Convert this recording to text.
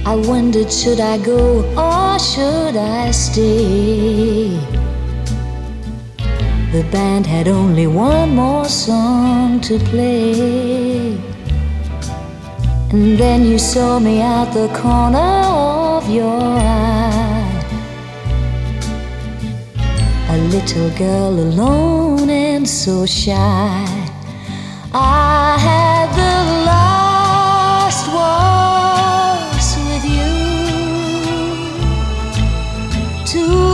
I wondered, should I go or should I stay? The band had only one more song to play. And then you saw me out the corner of your eye, a little girl alone and so shy. I had the last waltz with you, to